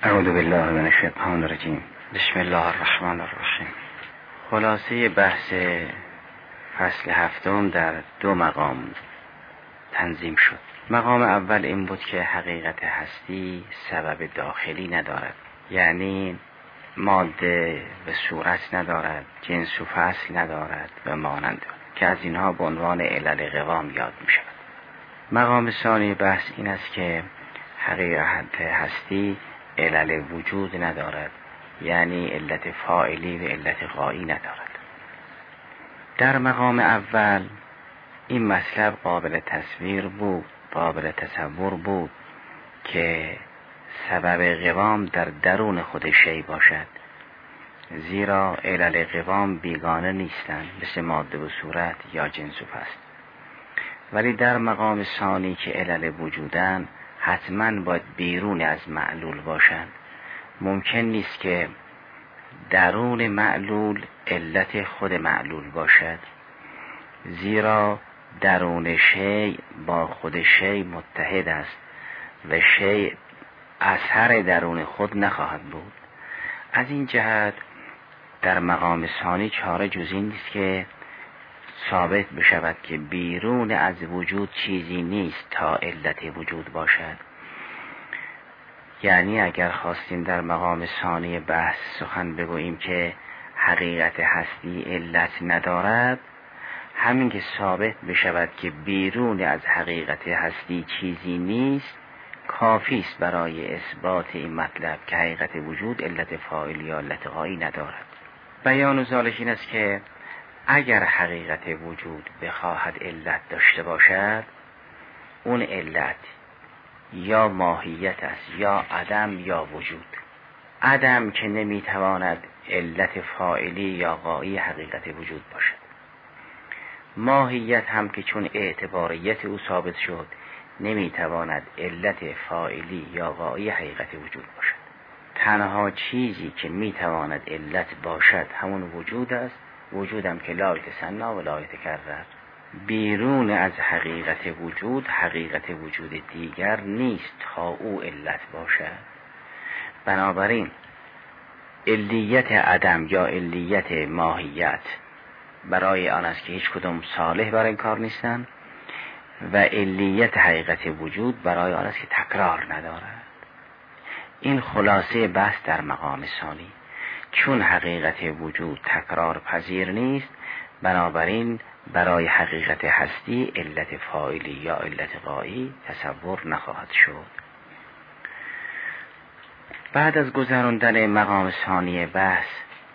اعوذ بالله من الشیطان الرجیم. بسم الله الرحمن الرحیم. خلاصه بحث فصل هفتم در 2 مقام تنظیم شد. مقام اول این بود که حقیقت هستی سبب داخلی ندارد، یعنی ماده و صورت ندارد، جنس و فصل ندارد و مانند، که از اینها به عنوان علل قوام یاد می شود. مقام ثانی بحث این است که حقیقت هستی علل وجود ندارد، یعنی علت فاعلی و علت غایی ندارد. در مقام اول این مطلب قابل تصویر بود، قابل تصور بود که سبب قوام در درون خود شی باشد، زیرا علل قوام بیگانه نیستند، مثل ماده و صورت یا جنس و فصل. ولی در مقام ثانی که علل وجودن حتما باید بیرون از معلول باشند. ممکن نیست که درون معلول علت خود معلول باشد، زیرا درون شی با خود شی متحد است و شی اثر درون خود نخواهد بود. از این جهت در مقام ثانی چاره جز این نیست که ثابت بشود که بیرون از وجود چیزی نیست تا علت وجود باشد. یعنی اگر خواستیم در مقام ثانی بحث سخن بگوییم که حقیقت هستی علت ندارد، همین که ثابت بشود که بیرون از حقیقت هستی چیزی نیست کافی است برای اثبات این مطلب که حقیقت وجود علت فاعلی یا علت غایی ندارد. بیان ذالک این است که اگر حقیقت وجود بخواهد علت داشته باشد، اون علت یا ماهیت است یا عدم یا وجود. عدم که نمیتواند علت فاعلی یا غایی حقیقت وجود باشد. ماهیت هم که چون اعتباریت او ثابت شد نمیتواند علت فاعلی یا غایی حقیقت وجود باشد. تنها چیزی که میتواند علت باشد همون وجود است. وجودم که لا یتسنی و لا یتکرر. بیرون از حقیقت وجود حقیقت وجود دیگر نیست تا او علت باشد. بنابراین علیت عدم یا علیت ماهیت برای آن است که هیچ کدام صالح برای این کار نیستند و علیت حقیقت وجود برای آن است که تکرار ندارد. این خلاصه بحث در مقام ثانی. چون حقیقت وجود تکرار پذیر نیست، بنابراین برای حقیقت هستی علت فاعلی یا علت غایی تصور نخواهد شد. بعد از گذراندن مقام ثانی بحث،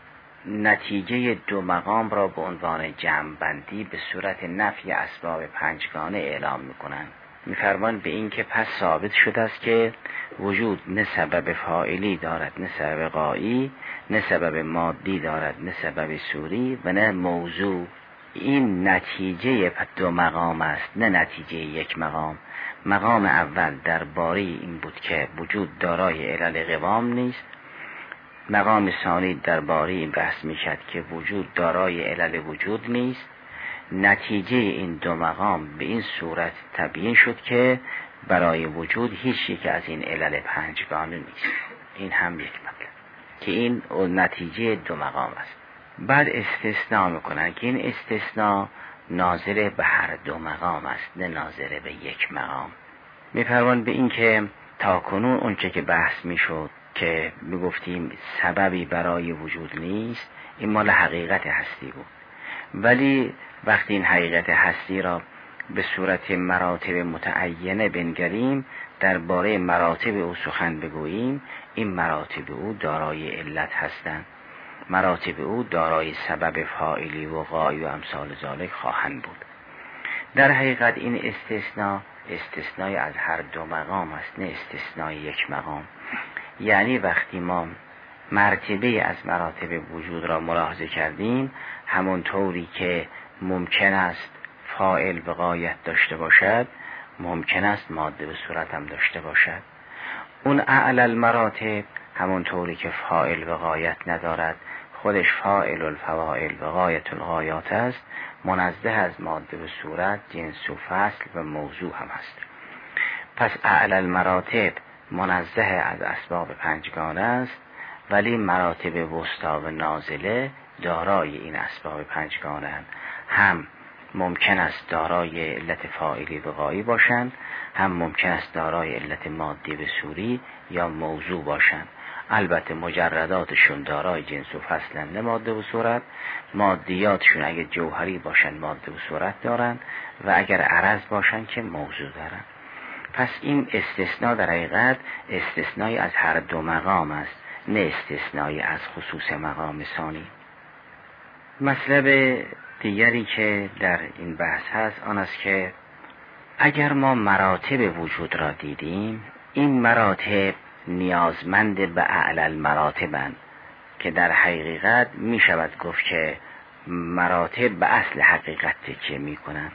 نتیجه 2 مقام را به عنوان جمع‌بندی به صورت نفی اسباب 5گانه اعلام می‌کنند. می‌فرمایند به این که پس ثابت شده است که وجود نه سبب فاعلی دارد نه سبب غایی، نه سبب مادی دارد نه سبب صوری و نه موضوع. این نتیجه 2 مقام است، نه نتیجه 1 مقام. مقام اول درباره این بود که وجود دارای علل قوام نیست. مقام ثانی درباره این بحث می‌شد که وجود دارای علل وجود نیست. نتیجه این 2 مقام به این صورت تبیین شد که برای وجود هیچ یک از این علل 5گانه نیست. این هم یک مطلب که این نتیجه 2 مقام است. بعد استثناء میکنن که این استثناء ناظر به هر 2 مقام است، نه ناظر به 1 مقام. میفرمان به این که تا کنون اونچه که بحث میشد که میگفتیم سببی برای وجود نیست، این مال حقیقت هستی بود. ولی وقتی این حقیقت هستی را به صورت مراتب متعینه بنگریم، درباره مراتب او سخن بگوییم، این مراتب او دارای علت هستند. مراتب او دارای سبب فاعلی و غایی و امثال ذالک خواهند بود. در حقیقت این استثنای از هر 2 مقام است، نه استثنای 1 مقام. یعنی وقتی ما مرتبه از مراتب وجود را ملاحظه کردیم، همون طوری که ممکن است فاعل و غایت داشته باشد، ممکن است ماده و صورت هم داشته باشد. اون اعلی المراتب همون طوری که فاعل و غایت ندارد، خودش فاعل الفواعل و غایت الغایات است، منزه از ماده و صورت، جنس و فصل و موضوع هم است. پس اعلی المراتب منزه از اسباب پنجگانه است، ولی مراتب وسطی و نازله دارای این اسباب پنجگانه اند. هم ممکن است دارای علت فاعلی وقاعی باشند، هم ممکن است دارای علت مادی و صوری یا موضوع باشند. البته مجرداتشون دارای جنس و فصلند، ماده و صورت. مادیاتشون اگر جوهری باشند ماده و صورت دارند و اگر عرض باشند که موضوع دارند. پس این استثناء در حقیقت استثنایی از هر دو مقام است، نه استثنایی از خصوص مقام ثانی. مطلب دیگری که در این بحث هست آن است که اگر ما مراتب وجود را دیدیم، این مراتب نیازمند به اعلی المراتبند که در حقیقت می شود گفت که مراتب به اصل حقیقت تکیه می کنند.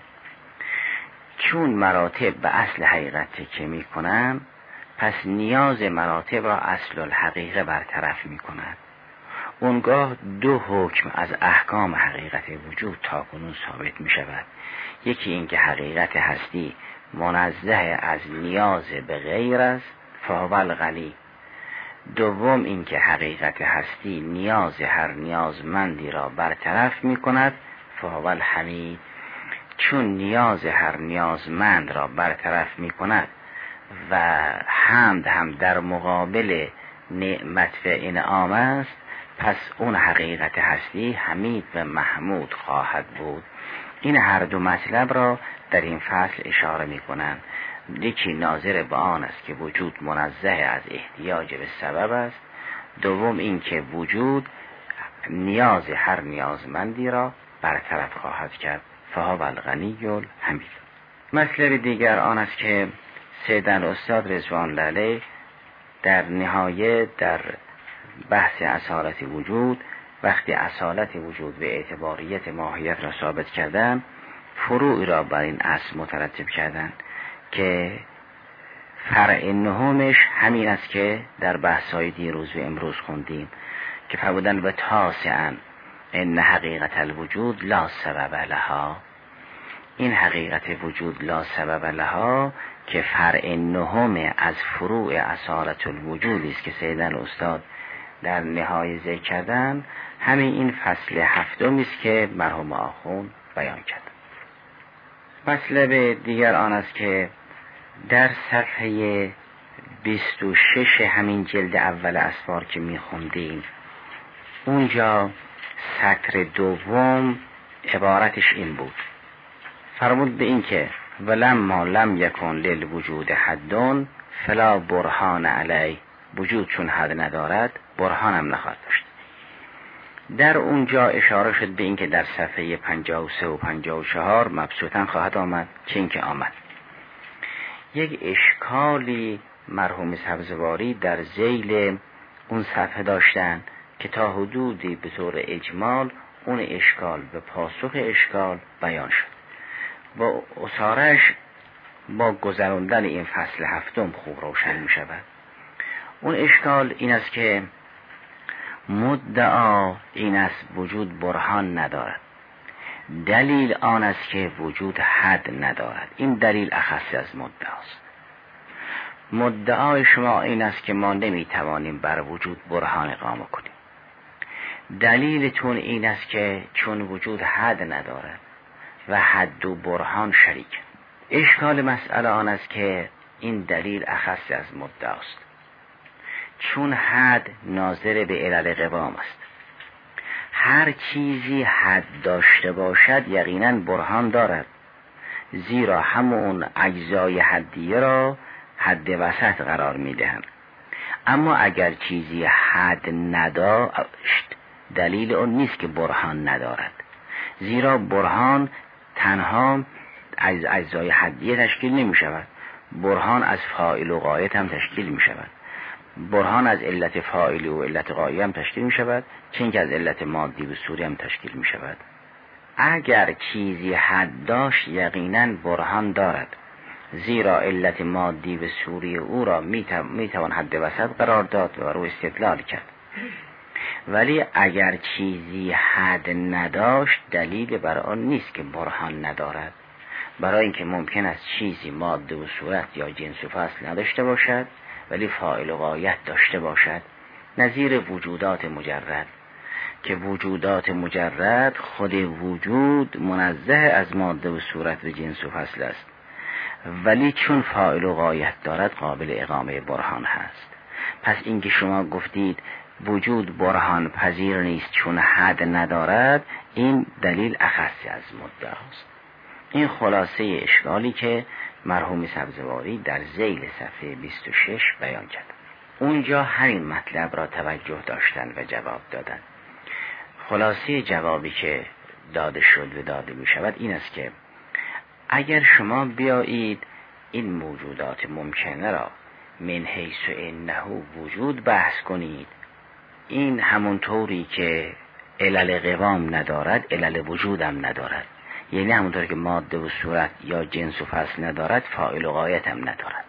چون مراتب به اصل حقیقت تکیه می کنند، پس نیاز مراتب را اصل الحقیقه برطرف می کند. اونگاه دو حکم از احکام حقیقت وجود تاکنون ثابت می شود. یکی این که حقیقت هستی منزه از نیاز به غیر است، فهو الغنی. دوم این که حقیقت هستی نیاز هر نیازمندی را برطرف می کند، فهو الحمید. چون نیاز هر نیازمند را برطرف می کند و حمد هم در مقابل نعمت و انعام است، پس اون حقیقت هستی حمید و محمود خواهد بود. این هر دو مطلب را در این فصل اشاره می کنند. یکی ناظر به آن است که وجود منزه از احتیاج به سبب است. دوم این که وجود نیاز هر نیازمندی را برطرف خواهد کرد، فهو الغنی الحمید. مطلب دیگر آن است که سیدن استاد رضوان الله علیه در نهایه در بحث اصالت وجود، وقتی اصالت وجود و اعتباریت ماهیت را ثابت کردن، فروعی را بر این اصل مترتب کردن که فرع نهمش همین است که در بحث‌های دیروز و امروز خوندیم که فرمودن و تاسعاً ان حقیقت الوجود لا سبب لها. این حقیقت وجود لا سبب لها که فرع نهم از فروع اصالت الوجودی است که سیدن استاد در نهایه ذکر کردن، همین این فصل هفتم است که مرحوم آخوند بیان کرد. مطلب دیگر آن است که در صفحه 26 همین جلد اول اسفار که میخوندیم، اونجا سطر دوم عبارتش این بود، فرمود به این که ولما لم یکن للوجود حد فلا برهان علی. وجود چون حد ندارد برهان هم نخواهد داشت. در اونجا اشاره شد به این که در صفحه 53 و 54 مبسوطاً خواهد آمد، چه این که آمد. یک اشکالی مرحوم سبزواری در ذیل اون صفحه داشتن که تا حدودی به طور اجمال اون اشکال به پاسخ اشکال بیان شد. با اصارش با گذراندن این فصل هفتم خوب روشن می شود. اون اشکال این است که مدعا این است وجود برهان ندارد، دلیل آن است که وجود حد ندارد. این دلیل اخص از مدعاست. مدعای شما این است که ما نمیتوانیم بر وجود برهان اقامه کنیم. دلیلتون این است که چون وجود حد ندارد و حد و برهان شریک. اشکال مسئله آن است که این دلیل اخص از مدعاست، چون حد ناظر به علل قوام است. هر چیزی حد داشته باشد یقینا برهان دارد، زیرا همون اجزای حدیه را حد وسط قرار میدهند. اما اگر چیزی حد نداشت دلیل اون نیست که برهان ندارد، زیرا برهان تنها از اجزای حدیه تشکیل نمی شود. برهان از فاعل و غایت هم تشکیل می شود. برهان از علت فاعلی و علت غایی هم تشکیل می شود، چون که از علت مادی و صوری هم تشکیل می شود. اگر چیزی حد داشت یقینا برهان دارد، زیرا علت مادی و صوری او را می توان حد وسط قرار داد و رو استدلال کرد. ولی اگر چیزی حد نداشت دلیل بر آن نیست که برهان ندارد، برای اینکه ممکن است چیزی ماده و صورت یا جنس و فصل نداشته باشد ولی فاعل و غایت داشته باشد، نظیر وجودات مجرد که وجودات مجرد خود وجود منزه از ماده و صورت و جنس و فصل است، ولی چون فاعل و غایت دارد قابل اقامه برهان هست. پس اینکه شما گفتید وجود برهان پذیر نیست چون حد ندارد، این دلیل اخصی از مدعا است. این خلاصه اشکالی که مرحوم سبزواری در ذیل صفحه 26 بیان کرد. اونجا همین مطلب را توجه داشتن و جواب دادن. خلاصه جوابی که داده شد و داده می شود این است که اگر شما بیایید این موجودات ممکنه را من حیث انه وجود بحث کنید، این همون طوری که علل قوام ندارد علل وجودم ندارد، یعنی همونطور که ماده و صورت یا جنس و فصل ندارد فاعل و غایت هم ندارد.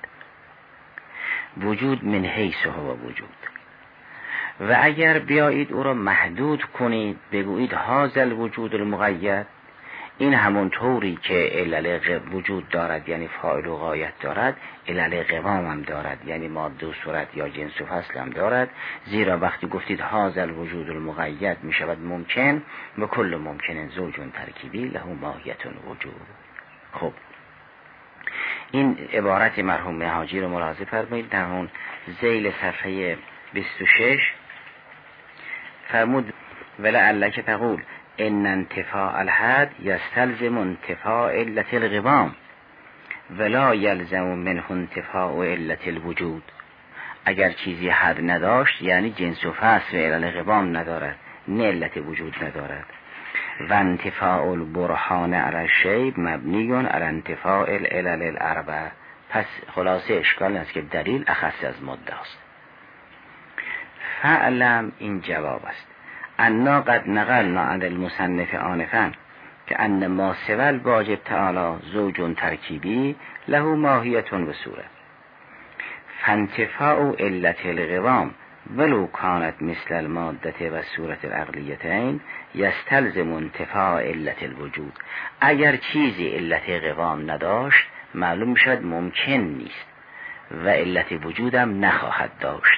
وجود من حیث هو وجود. و اگر بیایید او را محدود کنید بگویید هازل وجود المقید، این همون طوری که علل وجود دارد یعنی فاعل و غایت دارد علل قوام هم دارد، یعنی ماده و صورت یا جنس و فصل هم دارد. زیرا وقتی گفتید هازل وجود المقید می شود ممکن و کل ممکن زوج ترکیبی له ماهیت وجود. خب این عبارت مرحوم حاجی رو ملاحظه فرمایید. در اون ذیل صفحه 26 فرمود ولعلک تقول ان انتفاء الحد یستلزم انتفاء علت القوام ولا یلزم منه انتفاء علت الوجود. اگر چیزی حد نداشت یعنی جنس و فصل و علت قوام ندارد، نه علت وجود ندارد. و انتفاء البرهان علی الشیء مبنی علی انتفاء العلل الاربع. پس خلاصه اشکال است که دلیل اخص از مدعا است. فعلم این جواب است انا قد نقلنا عن المصنف آنفا که ان ما سوى الواجب تعالی زوج ترکیبی له ماهیت و صورت فانتفاء علت القوام ولو کانت مثل المادة و صورت العقلیتین یستلزم انتفاء علت الوجود. اگر چیزی علت قوام نداشت معلوم میشد ممکن نیست و علت وجودم نخواهد داشت.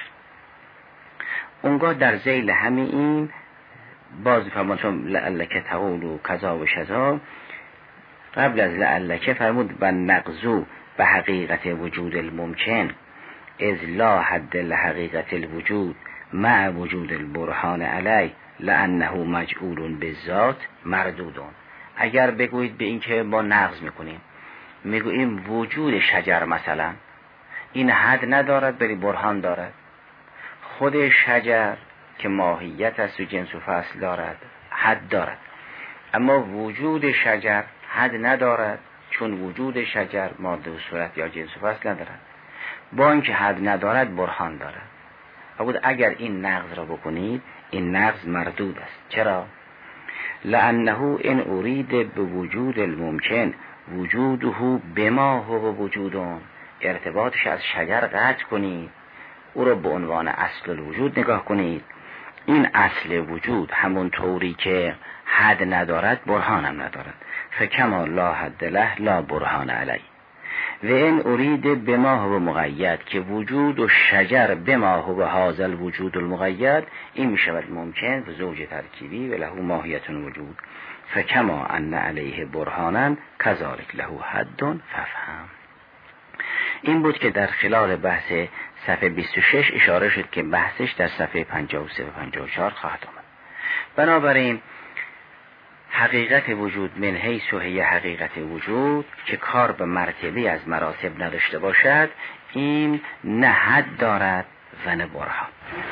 اونگاه در ذیل همین این باز فرمودم لعلک تقول و کذا و شذا، قبل از لعلک فرمود و نقضو به حقیقت وجود الممکن از لا حد لحقیقت الوجود مع وجود البرهان علی لانه مجعول بالذات مردودون. اگر بگویید به این که ما نقض میکنیم، میگوییم وجود شجر مثلا این حد ندارد بلی برهان دارد، خود شجر که ماهیت است و جنس و فصل دارد حد دارد، اما وجود شجر حد ندارد چون وجود شجر ماده و صورت یا جنس و فصل ندارد، با اینکه حد ندارد برهان دارد. اگر این نقض را بکنید این نقض مردود است. چرا؟ لانه ان ارید به وجود الممکن وجوده بما هو وجودون، ارتباطش از شجر قطع کنید، او را به عنوان اصل الوجود نگاه کنید. این اصل وجود همون طوری که حد ندارد برهان هم ندارد. فکما لا حد له لا برهان علی. و این ارید بما هو مقید که وجود و شجر بما هو هذا الوجود المقید، این می شود ممکن و زوج ترکیبی و له ماهیت وجود. فکما ان علیه برهانا کذالک له حد ففهم. این بود که در خلال بحث صفحه 26 اشاره شد که بحثش در صفحه 53 و 54 خواهد آمد. بنابراین حقیقت وجود من حیث هی حقیقت وجود که کار به مرتبه از مراتب نداشته باشد، این نه حد دارد و نه برهان.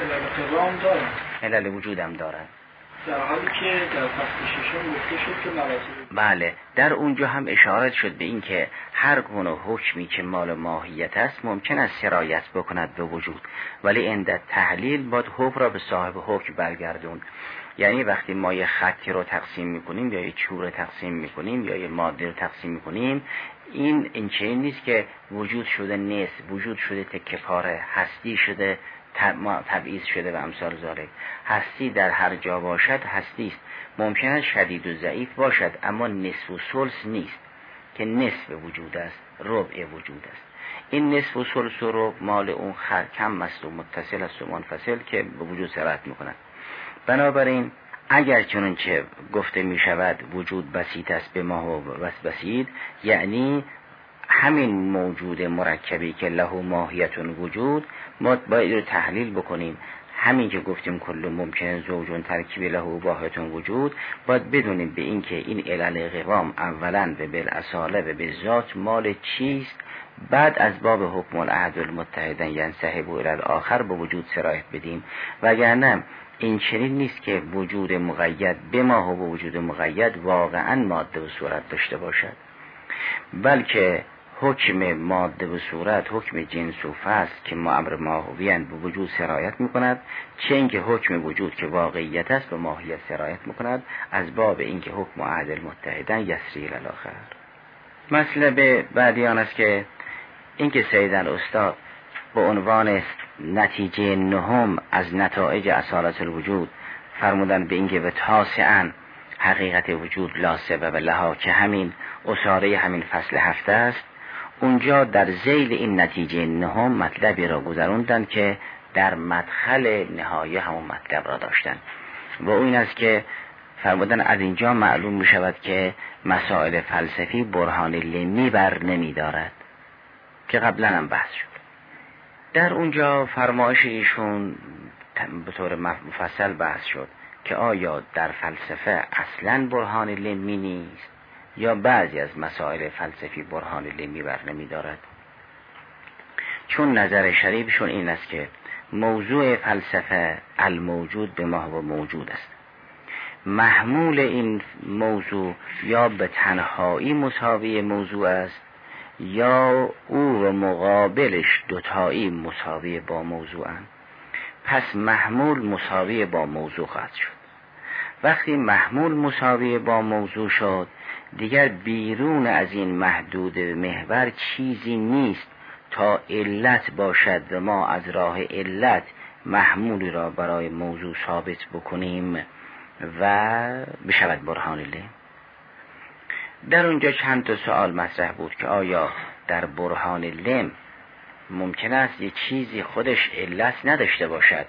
علل وجودم دارد، در حالی که در فصل ششم گفته شد که مراتب. بله، در اونجا هم اشاره شد به این که هر گونه حکمی که مال ماهیت است ممکن است سرایت بکند به وجود، ولی عند تحلیل باید حکم را به صاحب حکم برگردون. یعنی وقتی ما یه خطی رو تقسیم میکنیم یا یه چوب رو تقسیم میکنیم یا یه ماده رو تقسیم میکنیم، این چنین نیست که وجود شده نصف، وجود شده تکه پاره، هستی شده تبعیض شده و امثال ذالک. هستی در هر جا باشد هستی است، ممکن است شدید و ضعیف باشد اما نصف و ثلث نیست که نصف وجود است، ربع وجود است. این نصف و ثلث و ربع مال اون کم است و متصل است و منفصل که به وجود سرایت میکند. بنابراین اگر چنانچه گفته می شود وجود بسیط است به ما و بسیط، یعنی همین موجود مرکبی که له ماهیت وجود، ما باید رو تحلیل بکنیم. همین که گفتیم کل ممکن زوجون ترکیب له واحد وجود، باید بدونیم به این که این علل قوام اولا به بالاصاله و به ذات مال چیست، بعد از باب حکم العهد المتحدن ینسحب الی الاخر به وجود سرایت بدیم. وگرنه این چنین نیست که وجود مقید به ما و وجود مقید واقعا ماده و صورت داشته باشد، بلکه حکم ماده و صورت حکم جنس و فصل که امر ماهویان به وجود سرایت میکند، چه اینکه حکم وجود که واقعیت است به ماهیت سرایت میکند، از باب اینکه حکم عهد المتحدن یسری الاخر. مطلب بعدی آن است که اینکه سید الاستاد به عنوان نتیجه نهم از نتایج اصالت الوجود فرمودن به اینکه و تاسعاً حقیقت وجود لا سبب لها، که همین اساره همین فصل 7 است. اونجا در ذیل این نتیجه نهم مطلبی را گذروندن که در مدخل نهایه همون مطلب را داشتن و این است که فرمودن از اینجا معلوم می شود که مسائل فلسفی برهان لمی بر نمی دارد که قبلا هم بحث شد. در اونجا فرمایش ایشون به طور مفصل بحث شد که آیا در فلسفه اصلا برهان لمی نیست یا بعضی از مسائل فلسفی برهان لمی بر نمی دارد. چون نظر شریفشون این است که موضوع فلسفه الموجود به محو موجود است. محمول این موضوع یا به تنهایی مساوی موضوع است یا او و مقابلش دوتایی مساوی با موضوع اند. پس محمول مساوی با موضوع خواهد شد. وقتی محمول مساوی با موضوع شد، دیگر بیرون از این محدود محور چیزی نیست تا علت باشد و ما از راه علت محمولی را برای موضوع ثابت بکنیم و بشود برهان لم. در اونجا چند تا سوال مطرح بود که آیا در برهان لم ممکن است یک چیزی خودش علت نداشته باشد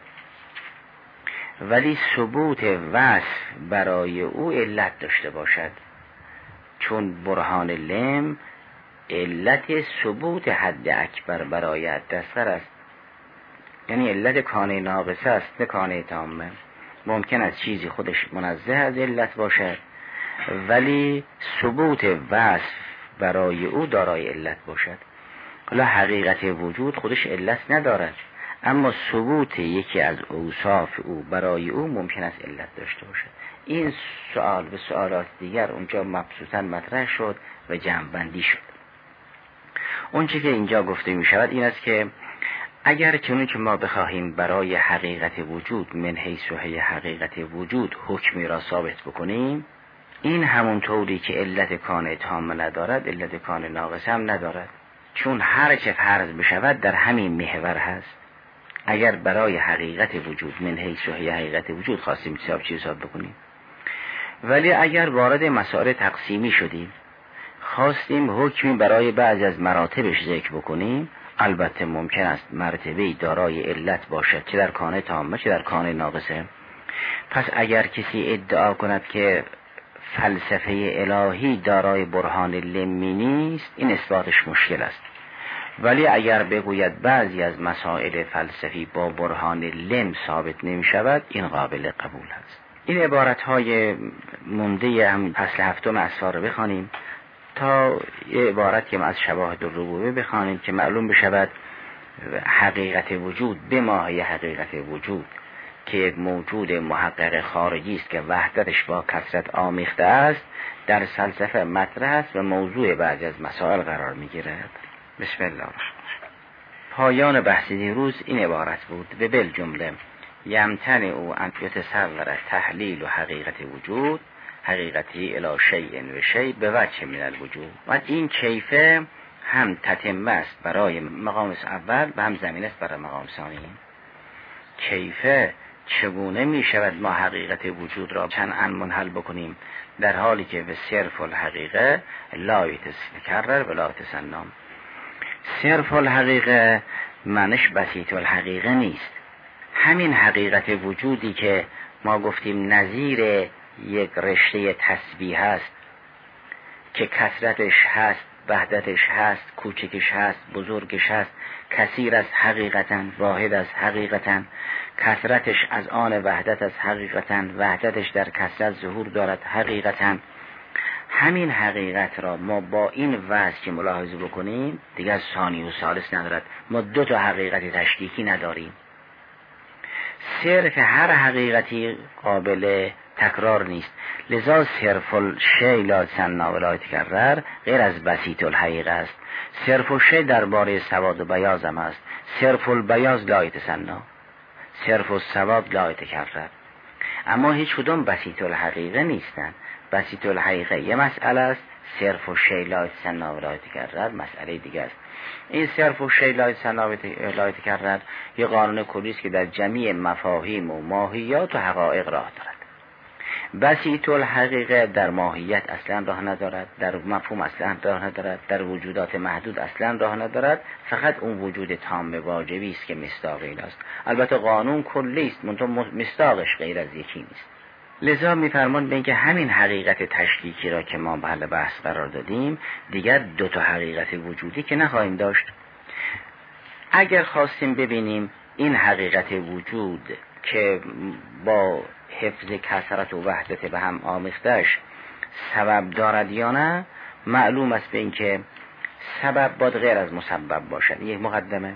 ولی ثبوت وصف برای او علت داشته باشد، چون برهان لم علت ثبوت حد اکبر برای حد اصغر است، یعنی علت کانه ناقصه است نه کانه تامه. ممکن است چیزی خودش منزه از علت باشد ولی ثبوت وصف برای او دارای علت باشد. حالا حقیقت وجود خودش علت ندارد، اما ثبوت یکی از اوصاف او برای او ممکن است علت داشته باشد. این سوال و سوالات دیگر اونجا مبسوطاً مطرح شد و جمع‌بندی شد. اون چیزی که اینجا گفته می شود این است که اگر چنین که ما بخواهیم برای حقیقت وجود من حیث و حقیقت وجود حکمی را ثابت بکنیم، این همون طوری که علت کان تام ندارد علت کان ناقص هم ندارد، چون هر چه فرض بشود در همین محور هست. اگر برای حقیقت وجود من حیث و حقیقت وجود خواستیم حساب بکنیم، ولی اگر وارد مسائل تقسیمی شدیم خواستیم حکمی برای بعضی از مراتبش ذکر بکنیم، البته ممکن است مرتبه دارای علت باشد چه در کان تامه چه در کان ناقصه. پس اگر کسی ادعا کند که فلسفه الهی دارای برهان لمی نیست، این اثباتش مشکل است. ولی اگر بگوید بعضی از مسائل فلسفی با برهان لم ثابت نمی شود، این قابل قبول است. این عبارتهای مونده هم فصل 7 اسفار رو بخوانیم تا یه عبارت که از شواهد الربوبیه بخوانیم که معلوم بشود حقیقت وجود به ماهی حقیقت وجود که یک موجود محقق خارجی است که وحدتش با کثرت آمیخته است، در فلسفه مطرح است و موضوع بعضی از مسائل قرار می‌گیرد. بسم الله الرحمن الرحیم. پایان بحث دیروز این عبارت بود: به بالجمله یمتنع او ان یتصور تحلیل و حقیقت وجود حقیقتی الی شیء و شیء به وجه من الوجود. و این کیفه هم تتمه است برای مقام اول و هم زمینه است برای مقام ثانی. کیفه چگونه می شود ما حقیقت وجود را چنان منحل بکنیم در حالی که به صرف الحقیقه لا یتکرر و لا یتسنم. صرف الحقیقه معنیش بسیط الحقیقه نیست. همین حقیقت وجودی که ما گفتیم نظیر یک رشته تسبیح هست که کثرتش هست، وحدتش هست، کوچکش هست، بزرگش هست، کثیر از حقیقتاً، واحد از حقیقتاً، کثرتش از آن وحدت از حقیقتاً، وحدتش در کثرت ظهور دارد حقیقتاً. همین حقیقت را ما با این وضع که ملاحظه بکنیم دیگر ثانی و ثالث ندارد. ما دو تا حقیقت تشریکی نداریم. صرف هر حقیقتی قابل تکرار نیست. لذا صرف الشیء لا یتسنی و لا یتکرر غیر از بسیط الحقیقه است. صرف الشیء درباره سواد و بیاض هم است. صرف البیاض لا یتسنی، صرف السواد لا یتکرر. اما هیچ کدوم بسیط الحقیقه نیستند. بسیط الحقیقه یه مسئله است، صرف الشیء لا یتسنی و لا یتکرر مسئله دیگه است. این صرف الشیء لا یتسنی و لا یتکرر یه قانون کلی است که در جمیع مفاهیم و ماهیات و حقایق راه دارد. بسیط الحقیقه در ماهیت اصلا راه ندارد، در مفهوم اصلا راه ندارد، در وجودات محدود اصلا راه ندارد. فقط اون وجود تام واجبی است که مصداق این است. البته قانون کلی است، منتها مصداقش غیر از یکی نیست. لذا می‌فرمان به اینکه همین حقیقت تشریکی را که ما محل بحث قرار دادیم دیگر دو تا حقیقت وجودی که نخواهیم داشت. اگر خواستیم ببینیم این حقیقت وجود که با حفظ کثرت و وحدت به هم آمیختش سبب دارد یا نه، معلوم است به اینکه سبب باید غیر از مسبب باشد. یک مقدمه.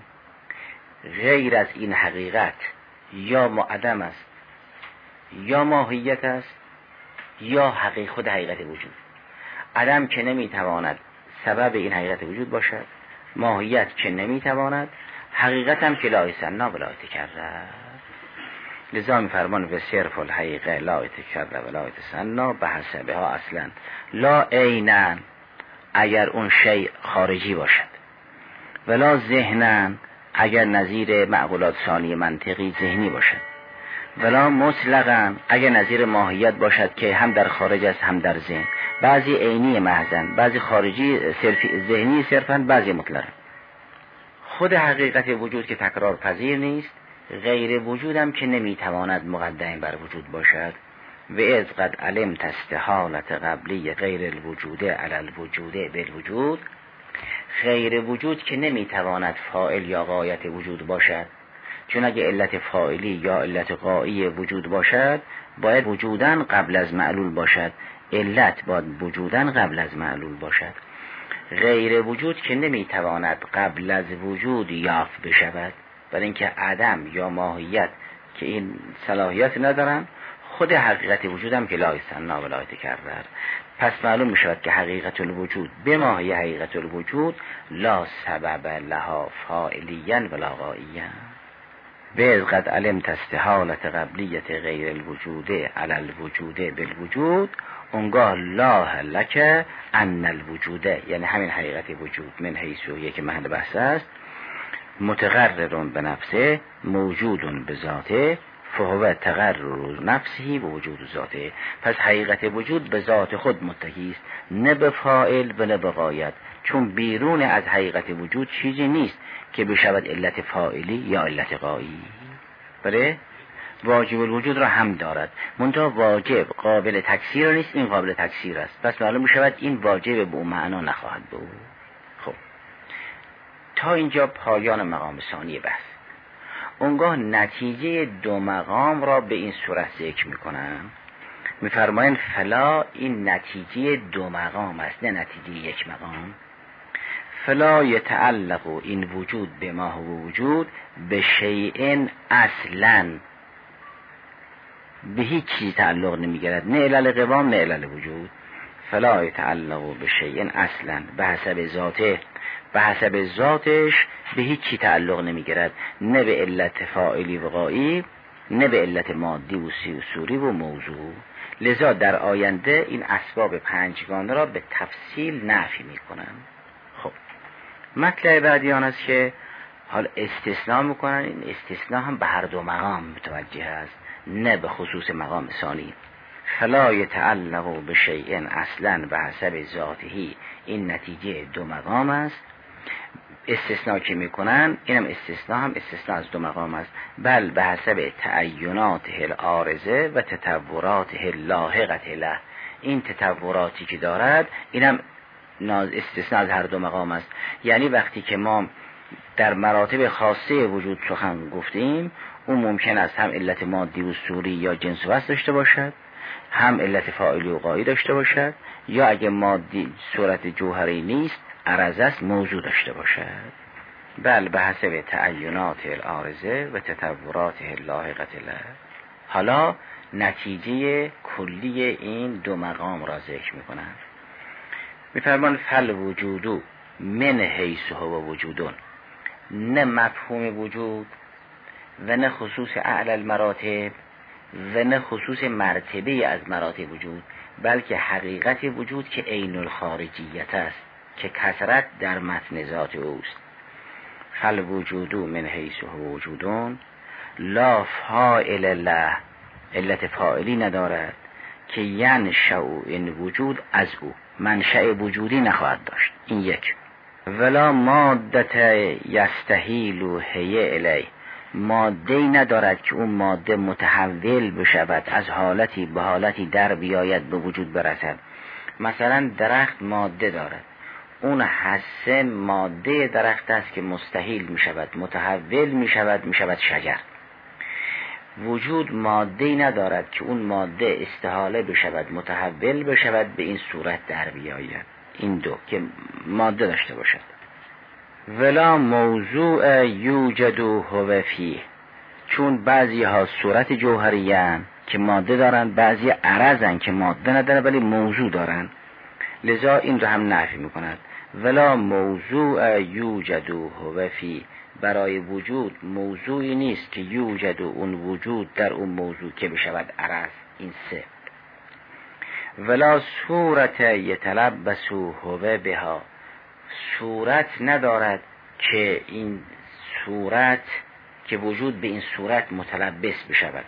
غیر از این حقیقت یا معدم است، یا ماهیت است، یا خود حقیقت وجود. عدم که نمیتواند سبب این حقیقت وجود باشد، ماهیت که نمیتواند، حقیقت هم که لا یتسنی و لا یتکرر. لذا میفرمان و صرف الحقیقه لا یتکرر و لا یتسنی بحسبها اصلا لا عینن، اگر اون شیء خارجی باشد، ولا ذهنن، اگر نظیر معقولات ثانی منطقی ذهنی باشد، ولا مطلقاً، اگر نظیر ماهیت باشد که هم در خارج است هم در ذهن. بعضی عینی محضن، بعضی خارجی ذهنی صرفاً، بعضی مطلقاً. خود حقیقت وجود که تکرار پذیر نیست، غیر وجودم که نمیتواند مقدم بر وجود باشد. و اذ قد علمت استحالت قبلی غیر الوجود علی الوجود بالوجود، غیر وجود که نمیتواند فاعل یا غایت وجود باشد، چون اگه علت فاعلی یا علت غایی وجود باشد باید وجودن قبل از معلول باشد، علت باید وجودن قبل از معلول باشد. غیر وجود که نمیتواند قبل از وجود یافت بشود، برای اینکه عدم یا ماهیت که این صلاحیت ندارن، خود حقیقت وجودم که لا یتسنی و لا یتکرر. پس معلوم می شود که حقیقت الوجود به ماهی حقیقت الوجود لا سبب لها فاعلیا ولا غائیا. به قد علمت استحالت قبلیت غیر الوجود علی الوجود بالوجود، اونگاه لا لک ان الوجود، یعنی همین حقیقت وجود من حیث یک محل بحث است، متقرر به نفسه موجود به ذاته فهو تقرر نفسه و وجود ذاته. پس حقیقت وجود به ذات خود متکی است، نه به فاعل و نه به غایت، چون بیرون از حقیقت وجود چیزی نیست که بشود علت فاعلی یا علت غایی. بله واجب الوجود را هم دارد، منتها واجب قابل تکثیر نیست، این قابل تکثیر است. پس معلوم میشود این واجب به اون معنا نخواهد بود. خب تا اینجا پایان مقام ثانی بحث. اونگاه نتیجه دو مقام را به این صورت ذکر میکنم. میفرمایند فلا این نتیجه دو مقام است، نه نتیجه یک مقام. فلا یتعلق این وجود به ما هو وجود به شیء اصلا، به هیچ چیز تعلق نمیگیرد، نه علل قوام نه علل وجود. فلا یتعلق به شیء اصلا به حسب ذاته، به حسب ذاتش به هیچ چی تعلق نمیگیرد، نه به علت فاعلی و غایی، نه به علت مادی و صوری و موضوع. لذا در آینده این اسباب پنجگانه را به تفصیل نفی میکنم. خب مطلب بعدی آن است که حال استثناء میکنن. این استثناء هم به هر دو مقام متوجه است، نه به خصوص مقام ثانی. فلا یتعلق به شیء اصلا به حسب ذاته، این نتیجه دو مقام است. استثناء که میکنن، اینم استثناء هم استثناء از دو مقام است. بل به حسب تعینات العارضه و تطورات لاحقه له، این تطوراتی که دارد اینم استثناء از هر دو مقام است. یعنی وقتی که ما در مراتب خاصه وجود سخن گفتیم، اون ممکن است هم علت مادی و صوری یا جنس و وصف داشته باشد، هم علت فاعلی و غایی داشته باشد، یا اگه مادی صورت جوهری نیست عرض است موضوع داشته باشد. بل به حسب تعینات العارضه و تطورات لاحقه له. حالا نتیجه کلی این دو مقام را ذکر میکنند. میفرمان فل وجودو من حیث هو وجودون، نه مفهوم وجود و نه خصوص اعلی المراتب و نه خصوص مرتبه از مراتب وجود، بلکه حقیقت وجود که عین الخارجیت است که کثرت در متن ذات اوست. فالوجودو من حیث هو وجودون لا فاعل له، علت فاعلی ندارد که ینشأ این وجود از او، منشأ وجودی نخواهد داشت. این یک. ولا مادت یستحیل هی الی، ماده‌ای ندارد که اون ماده متحول بشود از حالتی به حالتی در بیاید به وجود برسد. مثلا درخت ماده دارد، اون حسه ماده درخت است که مستحیل می شود، متحول می شود شجر. وجود ماده‌ای ندارد که اون ماده استحاله بشود، متحول بشود به این صورت در بیاید. این دو که ماده داشته باشد. ولا موضوع یوجد هو فیه، چون بعضی ها صورت جوهری هستند که ماده دارن، بعضی عرضن که ماده ندارن ولی موضوع دارن، لذا این رو هم نفی میکند. ولا موضوع یوجد هو فیه، برای وجود موضوعی نیست که یوجد اون وجود در اون موضوع که بشود عرض. این سه. ولا صورت یتلبس هو بها، صورت ندارد که این صورت که وجود به این صورت متلبس بشود.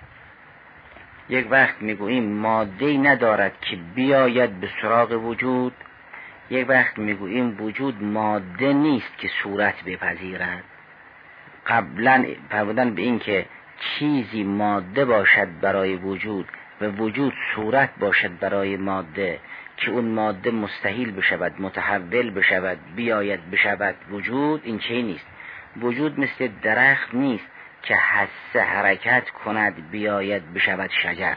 یک وقت میگوییم ماده‌ای ندارد که بیاید به سراغ وجود، یک وقت میگوییم وجود ماده نیست که صورت بپذیرد. قبلا فرمودن به این که چیزی ماده باشد برای وجود و وجود صورت باشد برای ماده که اون ماده مستحیل بشود، متحول بشود، بیاید بشود وجود، این چه نیست. وجود مثل درخت نیست که حس حرکت کند بیاید بشود شجر.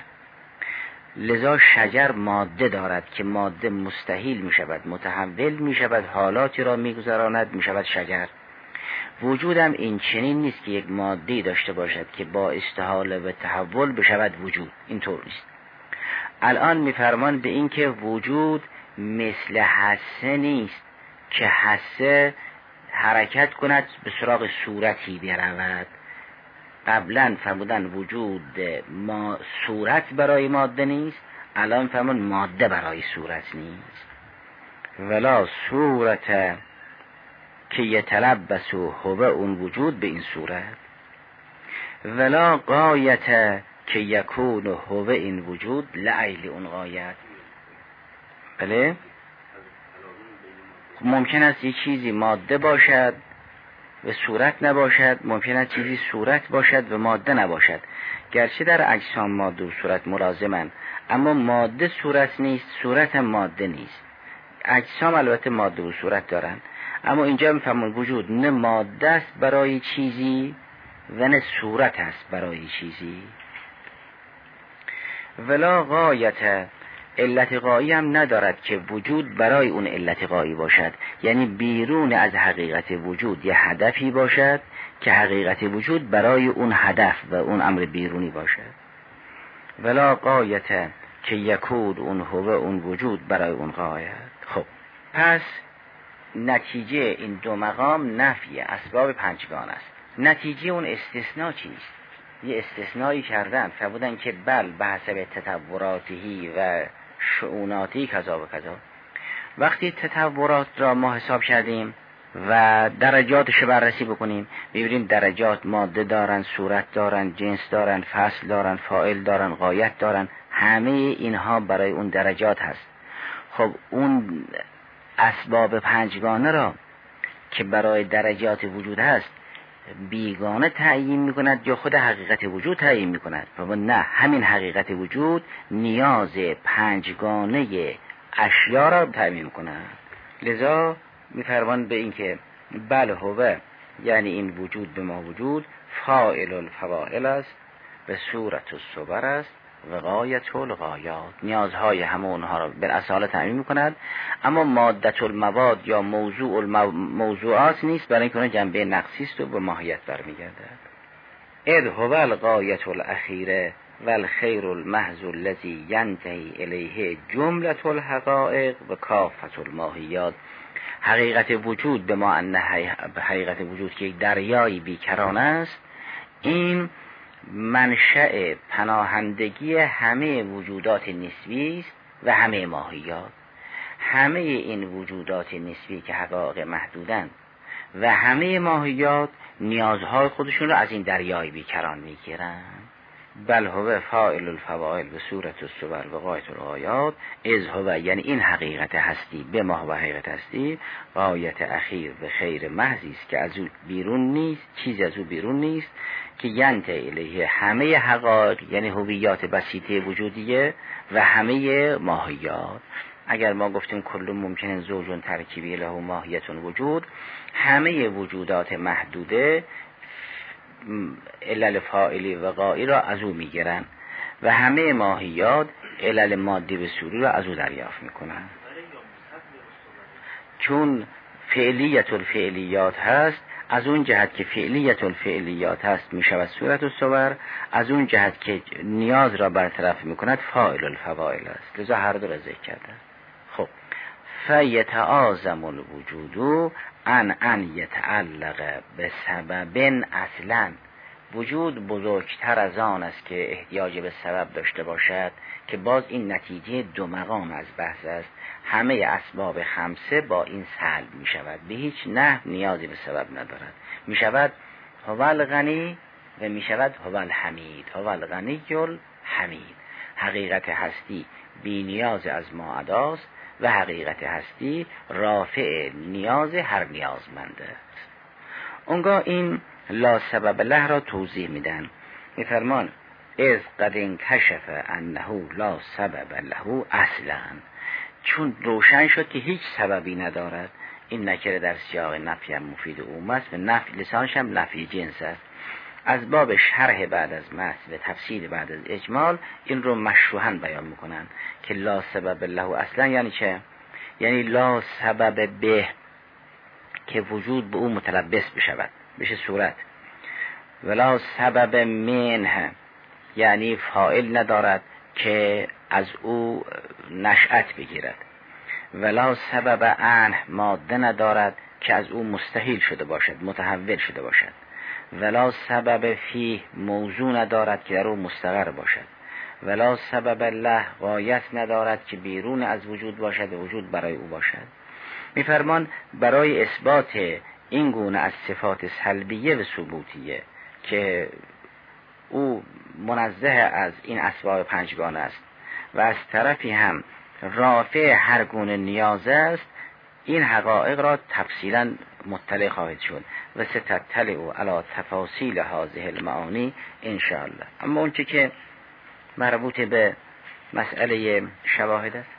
لذا شجر ماده دارد که ماده مستحیل می شود، متحول می شود، حالاتی را می گذراند، می شود شجر. وجودم این چنین نیست که یک ماده داشته باشد که با استحاله و تحول بشود وجود، اینطور نیست. الان میفرمان به این که وجود مثل حسه نیست که حسه حرکت کند به سراغ صورتی برود. قبلا فرمودن وجود ما صورت برای ماده نیست، الان فرمان ماده برای صورت نیست. ولا صورت که یتلبس هو اون وجود به این صورت، ولا غایت که یکون هو این وجود لعیل اون غایت. بله ممکن است یک چیزی ماده باشد و صورت نباشد، ممکن است چیزی صورت باشد و ماده نباشد. گرچه در اجسام ماده و صورت ملازمند، اما ماده صورت نیست، صورت هم ماده نیست. اجسام البته ماده و صورت دارند، اما اینجا میفهمون وجود نه ماده است برای چیزی و نه صورت است برای چیزی. ولا غایت، علت غایی هم ندارد که وجود برای اون علت غایی باشد، یعنی بیرون از حقیقت وجود یه هدفی باشد که حقیقت وجود برای اون هدف و اون امر بیرونی باشد. ولا غایت که یکون اون هو اون وجود برای اون غایت. خب پس نتیجه این دو مقام نفی اسباب پنجگانه است. نتیجه اون استثناء چیست؟ یه استثنایی کردن، فرمودن که بل به حسب تطوراتی و شؤوناتی کذا و کذا. وقتی تطورات را ما حساب کردیم و درجاتش بررسی بکنیم، می‌بینیم درجات ماده دارن، صورت دارن، جنس دارن، فصل دارن، فاعل دارن، غایت دارن، همه اینها برای اون درجات هست. خب اون اسباب پنجگانه را که برای درجات وجود هست بیگانه تعیین میکند یا خود حقیقت وجود تعیین میکند؟ نه، همین حقیقت وجود نیاز پنجگانه اشیا را تعیین میکند. لذا میفرمان به این که بل هو، یعنی این وجود به ما وجود، فاعل الفواعل است، به صورت الصور است و غایت الغایات، نیازهای همه اونها را به اصالت تعیین میکند، اما مادت المواد یا موضوع الموضوعات نیست، برای اینکه اون جنبه نقصی است و به ماهیت برمیگردد. اذ هو الغایت الاخیره و الخیر المحض الذی ینتهی الیه جملة الحقائق و کافة الماهیات. حقیقت وجود به ما ان حقیقت وجود که یک دریای بیکران است، این منشأ پناهندگی همه وجودات نسبی است و همه ماهیات. همه این وجودات نسبی که حقایق محدودند و همه ماهیات نیازهای خودشون رو از این دریای بیکران میگیرند. بل هو فاعل الفواعل به صورت الصور و غایت الغایات. اذ هو، یعنی این حقیقت هستی به ما و حقیقت هستی، غایت اخیر به خیر محضی است که از او بیرون نیست، چیزی از او بیرون نیست، که ینتهی الیه همه حقایق، یعنی هویات بسیطه وجودیه و همه ماهیات. اگر ما گفتیم کل ممکن زوج ترکیبی له ماهیت وجود، همه وجودات محدوده علل فاعلی و غایی را از او میگیرن و همه ماهیات علل مادی و صوری را از او دریافت میکنن. چون فعلیت الفعلیات هست، از اون جهت که فعلیت الفعلیات هست میشود صورت الصور، از اون جهت که نیاز را برطرف میکند فاعل الفواعل است. لذا هر دو را ذکر کرده. خب فیتعاظم الوجود ان یتعلق به سبب اصلا. وجود بزرگتر از آن است که احتیاج به سبب داشته باشد، که باز این نتیجه دو مقام از بحث است. همه اسباب خمسه با این سلب می شود، به هیچ نحو نیازی به سبب ندارد. می شود هو الغنی و می شود هو الحمید. هو الغنی الحمید. حقیقت هستی بی نیاز از ما اداست و حقیقت هستی رافع نیاز هر نیازمنده است. اونگاه این لا سبب له را توضیح میدن، میفرمان اذ قد انکشف انه لا سبب له اصلا. چون روشن شد که هیچ سببی ندارد. این نکره در سیاق نفی هم مفید عموم است و نفی لسانش هم نفی جنس است. از باب شرح بعد از متن و تفسیر بعد از اجمال این رو مشروحاً بیان میکنن که لا سبب له اصلا یعنی چه؟ یعنی لا سبب به که وجود به او متلبس بشود، بشه صورت. ولا سبب منه، یعنی فاعل ندارد که از او نشأت بگیرد. ولا سبب عنه، ماده ندارد که از او مستحیل شده باشد، متحول شده باشد. ولا سبب فیه، موضوع ندارد که در او مستقر باشد. ولا سبب له، غایت ندارد که بیرون از وجود باشد و وجود برای او باشد. میفرمان برای اثبات این گونه از صفات سلبیه و ثبوتیه که او منزه از این اسباب پنجگانه است و از طرفی هم رافع هر گونه نیاز است، این حقایق را تفصیلا مطلع خواهد شد و ستطلع علی تفاصیل هذه المعانی انشاءالله. اما اون چی که مربوط به مسئله شواهد است،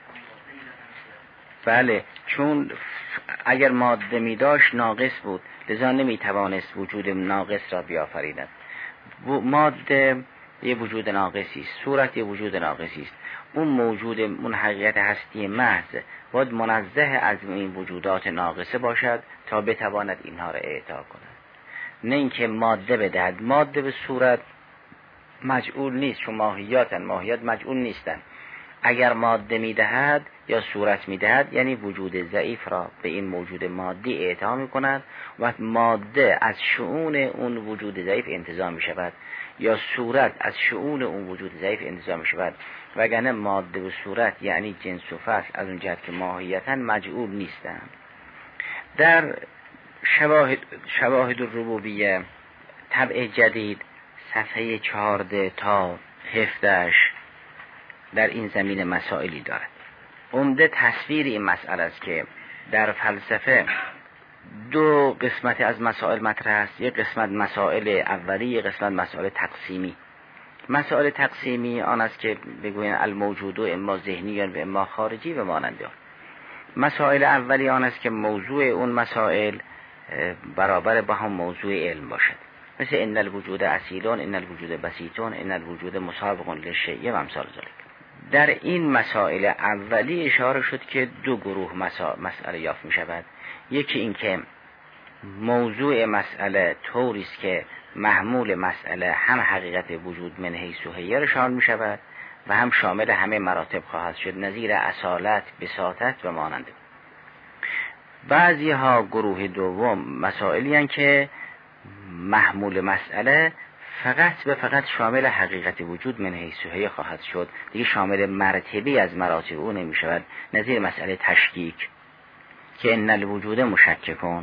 بله، چون اگر ماده می داشت ناقص بود، لذا نمی توانست وجود ناقص را بیافریند. ماده یه وجود ناقصی است، صورت یه وجود ناقصی است. اون موجود، اون حقیقت هستی محض باید منزه از این وجودات ناقصه باشد تا بتواند اینها را اعطا کند، نه اینکه ماده بدهد. ماده به صورت مجعول نیست، چون ماهیات مجعول نیستند. اگر ماده میدهد یا صورت میدهد، یعنی وجود ضعیف را به این موجود مادی اعطا میکند و ماده از شؤون اون وجود ضعیف انتزاع میشود یا صورت از شؤون اون وجود ضعیف انتزاع میشود. وگرنه ماده و صورت یعنی جنس و فصل از اون جهت که ماهیتا مجعول نیستند. در شواهد الربوبیه طبع جدید صفحه 14 تا 17 در این زمین مسائلی دارد. عمده تصویر این مسئله است که در فلسفه دو قسمت از مسائل مطرح است. یک قسمت مسائل اولی، یک قسمت مسائل تقسیمی. مسائل تقسیمی آن است که بگوین الموجود و اما ذهنی و اما خارجی و مانند آن. مسائل اولی آن است که موضوع اون مسائل برابر با هم موضوع علم باشد، مثل ان الوجود اصیلون، ان الوجود بسیطون، ان الوجود مسابق للشیء و امثال ذلک. در این مسائل اولی اشاره شد که دو گروه مسئله یافت می شود. یکی این که موضوع مسئله طوری است که محمول مسئله هم حقیقت وجود من حیث و هیه شامل می شود و هم شامل همه مراتب خواهد شد، نظیر اصالت، بساطت و مانند. بعضی ها گروه دوم مسائلی هستند که محمول مسئله فقط و فقط شامل حقیقت وجود من حیث و هیه خواهد شد، دیگه شامل مرتبی از مراتب او نمی شود، نظیر مسئله تشکیک که ان الوجود مشککون.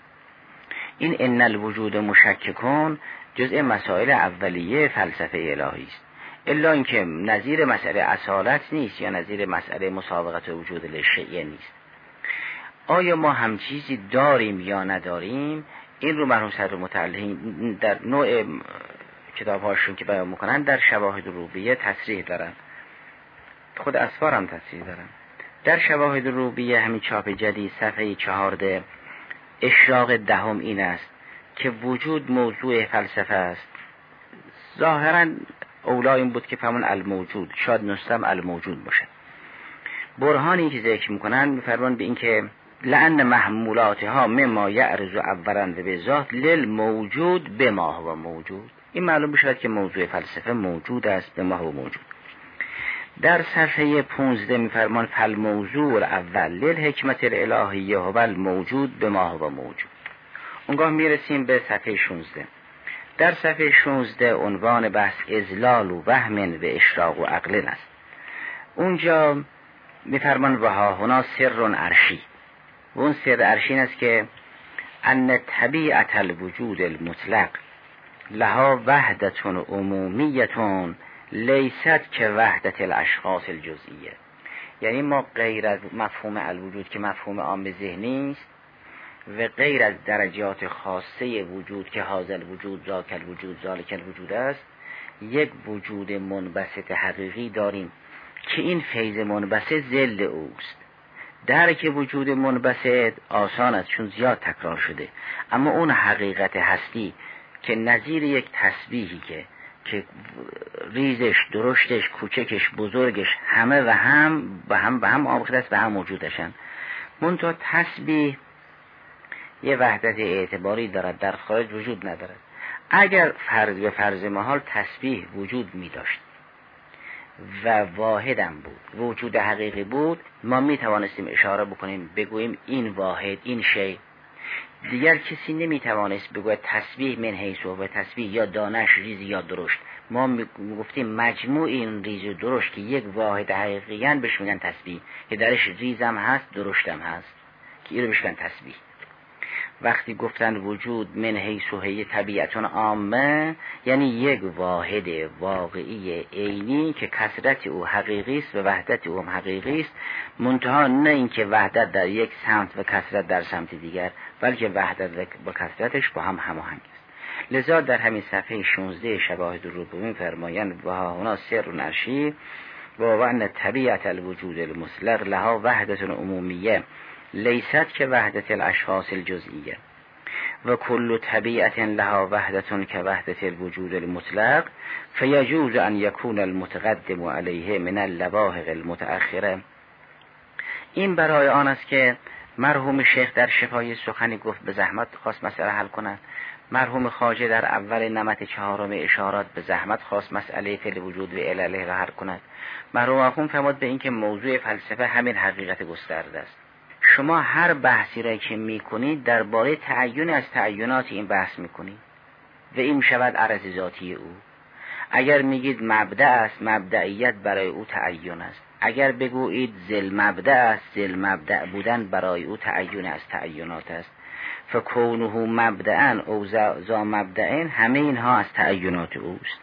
این ان الوجود مشککون جزء مسائل اولیه فلسفه الهی است، الا اینکه نظیر مسئله اصالت نیست یا نظیر مسئله مسابقت وجود للشیء نیست. آیا ما هم چیزی داریم یا نداریم؟ این رو مرحوم صدر متعلقین در نوع کتاب‌هاشون که بیان میکنن در شواهد روبیه تصریح دارن، خود اسفار هم تصریح دارن. در شواهد روبیه همین چاپ جدید صفحه 14 اشراق دهم این است که وجود موضوع فلسفه است. ظاهرا اولا این بود که فهمون الموجود، شاید نستم الموجود باشد. برهانی که ذکر میکنن میفرمان به این که لأن محمولاتها مما یعرض اولا و به ذات للموجود بما هو موجود. این معلوم بشود که موضوع فلسفه موجود است، بما هو موجود. در صفحه 15 میفرمان فالموضوع الاول للحکمت الالهیه هو الموجود بما هو موجود. اونگاه میرسیم به صفحه 16. در صفحه 16 عنوان بحث اذلال و وهم و اشراق و عقل است. اونجا میفرمان و ها هنا سر عرشی، و اون سر عرشی است که ان طبیعت الوجود المطلق لها وحدت عمومیت لیست که وحدت الاشخاص الجزئیه. یعنی ما غیر از مفهوم الوجود که مفهوم عام ذهنی است و غیر از درجات خاصه وجود که هذا الوجود ذاک الوجود ذالک الوجود است، یک وجود منبسط حقیقی داریم که این فیض منبسط ظل اوست. درک وجود منبسط آسان است چون زیاد تکرار شده، اما اون حقیقت هستی که نظیر یک تسبیحی که ریزش، درشتش، کوچکش، بزرگش همه و هم آمخته است و هم موجودشن. منتها تسبیح یه وحدت اعتباری دارد، در خارج وجود ندارد. اگر فرض به فرض محال تسبیح وجود می داشت و واحدم بود، وجود حقیقی بود، ما می توانستیم اشاره بکنیم بگوییم این واحد، این شی. دیگر کسی نمی توانست بگوید تسبیح من حیث و تسبیح یا دانش ریز یا درشت. ما می گفتیم مجموع این ریز و درشت که یک واحد حقیقیاً بهش میگن تسبیح، که درش ریزم هست درشتم هست، که این رو بهش میگن تسبیح. وقتی گفتن وجود من حیث و هی طبیعتون عامه، یعنی یک واحد واقعی عینی که کثرت او حقیقی است و وحدت او هم حقیقی است، منتها نه اینکه وحدت در یک سمت و کثرت در سمت دیگر، بلکه وحدت و کثرتش با هم هماهنگ است. لذا در همین صفحه 16 شواهد الربوبیه فرمایند و ها هنا سر عرشی و ان طبیعت الوجود المطلق لها وحدت عمومیه لیست که وحدت الاشخاص الجزئیه و کل طبیعت لها وحدت که وحدت الوجود المطلق فیجوز ان یکون المتقدم علیه من اللواحق المتأخره. این برای آن است که مرحوم شیخ در شفای سخنی گفت به زحمت خواست مسئله حل کند. مرحوم خواجه در اول نمط 4 اشارات به زحمت خواست مسئله فعل وجود و علله را حل کند. مرحوم آخوند فرمود به این که موضوع فلسفه همین حقیقت گسترده است. شما هر بحثی را که میکنید درباره تعین از تعینات این بحث میکنید و این میشود عرض ذاتی او. اگر میگید مبدأ است، مبدئیت برای او تعین است. اگر بگویید ذل مبدأ است، ذل مبدأ بودن برای او تعین از تعینات است. فکونه مبدأن او ذا مبدأن، همه اینها از تعینات اوست.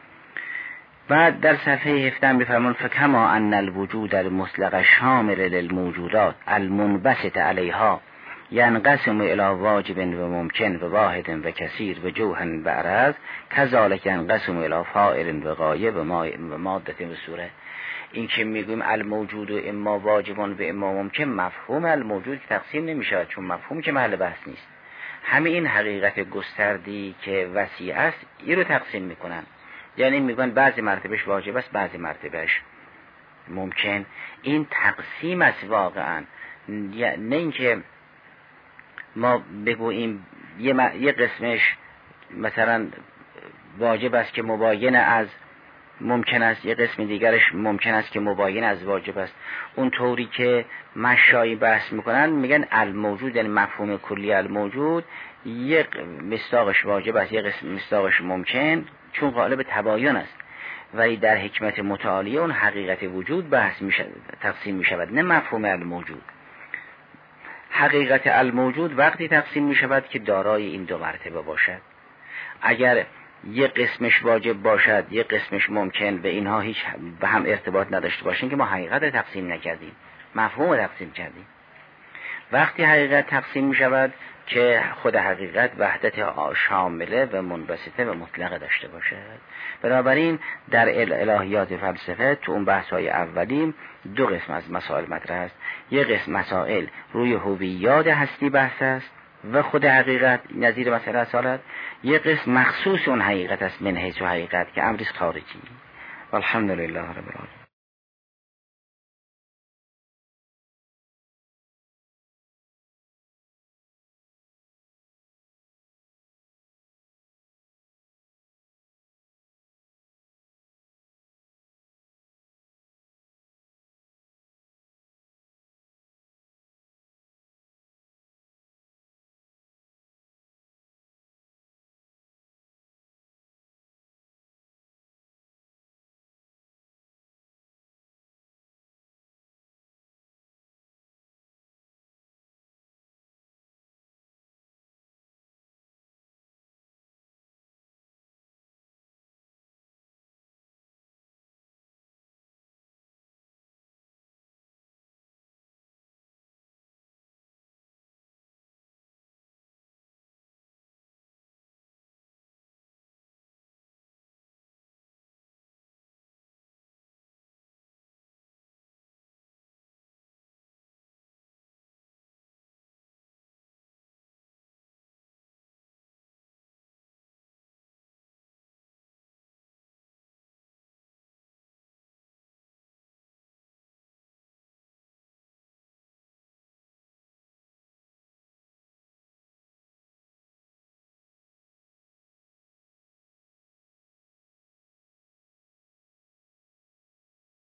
بعد در صفحه 17 می‌فرمان فکما ان الوجود المطلق شامل للموجودات المنبسط علیها ینقسم الی واجب و ممکن و واحد و کثیر و جوهن و عرض، کذالک ینقسم الی فاعل و غایب و ماده و صوره. این که میگویم الموجود و اما واجب و اما ممکن، مفهوم الموجود که تقسیم نمیشه، چون مفهوم که محل بحث نیست. همه این حقیقت گستردی که وسیع است این رو تقسیم میکنن. یعنی میگن بعضی مرتبهش واجب است، بعضی مرتبهش ممکن. این تقسیم است واقعا، نه اینکه ما بگوییم یه قسمش مثلا واجب است که مباین از ممکن است، یه قسم دیگرش ممکن است که مباین از واجب است. اون طوری که مشایی بحث میکنن میگن الموجود، یعنی مفهوم کلی الموجود، یک مصداقش واجب است، یک قسم مصداقش ممکن، چون غالب تباین است. ولی در حکمت متعالیه اون حقیقت وجود بحث میشه، تقسیم میشود، نه مفهوم الموجود. حقیقت الموجود وقتی تقسیم میشود که دارای این دو مرتبه باشد. اگر یک قسمش واجب باشد، یک قسمش ممکن، به اینها هیچ به هم ارتباط نداشته باشین که ما حقیقت تقسیم نکردیم، مفهوم تقسیم کردیم. وقتی حقیقت تقسیم می شود که خود حقیقت وحدت شامله و منبسطه و مطلقه داشته باشد. بنابراین در الهیات فلسفه تو اون بحث های اولی دو قسم از مسائل مطرح است. یک قسم مسائل روی هویات هستی بحث است و خود حقیقت نظیر مسئله اصالت، یک قسم مخصوص اون حقیقت است من حیث و حقیقت که امر خارجی. والحمدلله رب العالمین.